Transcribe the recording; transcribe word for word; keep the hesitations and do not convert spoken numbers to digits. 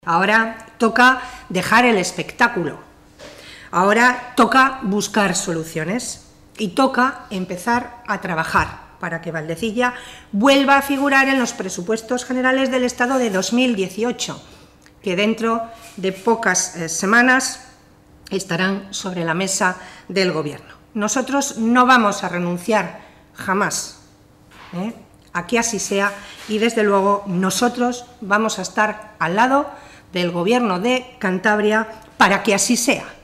Ahora toca dejar el espectáculo, ahora toca buscar soluciones y toca empezar a trabajar para que Valdecilla vuelva a figurar en los presupuestos generales del Estado de dos mil dieciocho, que dentro de pocas eh, semanas estarán sobre la mesa del Gobierno. Nosotros no vamos a renunciar jamás ¿eh? a que así sea y, desde luego, nosotros vamos a estar al lado del Gobierno de Cantabria para que así sea.